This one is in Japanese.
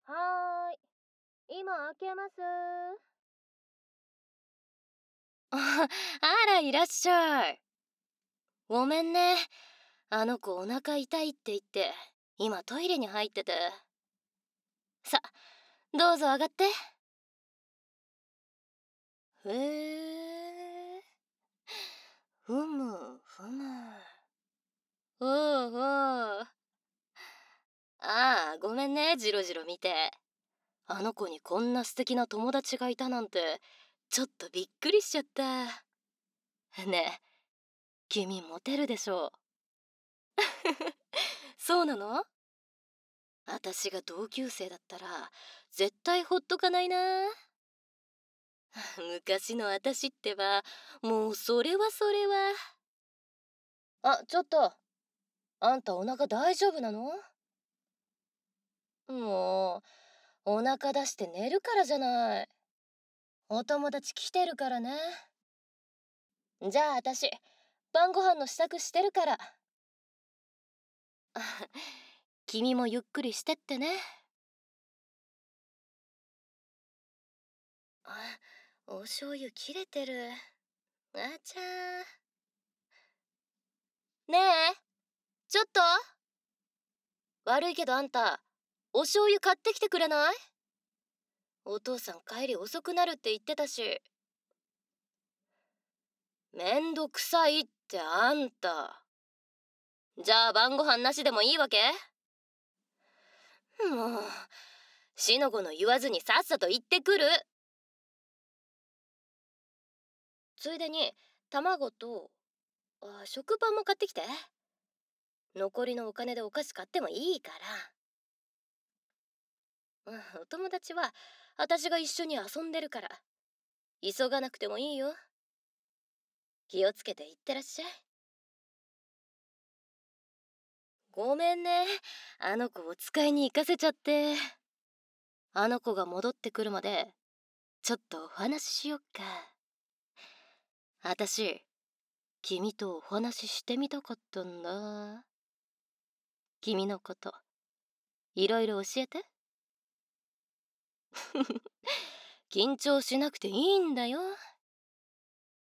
はーい、今開けます。 ああら、いらっしゃい。ごめんね。あの子お腹痛いって言って、今トイレに入ってて。さ、どうぞ上がって。へえ。ふむ、ふむ。おうおう。ああ、ごめんね、ジロジロ見て。あの子にこんな素敵な友達がいたなんて、ちょっとびっくりしちゃった。ねえ、君モテるでしょ？そうなの？私が同級生だったら絶対ほっとかないな。昔の私ってば、もうそれはそれは。あ、ちょっと、あんたお腹大丈夫なの？もうお腹出して寝るからじゃない。お友達来てるからね。じゃあ私晩ご飯の支度してるから。君もゆっくりしてってね。あ、お醤油切れてる。あちゃー。ねえ、ちょっと、悪いけどあんた、お醤油買ってきてくれない？お父さん帰り遅くなるって言ってたし。めんどくさいってあんた。じゃあ晩ご飯なしでもいいわけ？もう、しのごの言わずにさっさと行ってくる。ついでに、卵と、食パンも買ってきて。残りのお金でお菓子買ってもいいから。お友達は、私が一緒に遊んでるから。急がなくてもいいよ。気をつけていってらっしゃい。ごめんね。あの子お使いに行かせちゃって。あの子が戻ってくるまで、ちょっとお話ししよっか。あたし、君とお話ししてみたかったんだ。君のこと、いろいろ教えて。緊張しなくていいんだよ。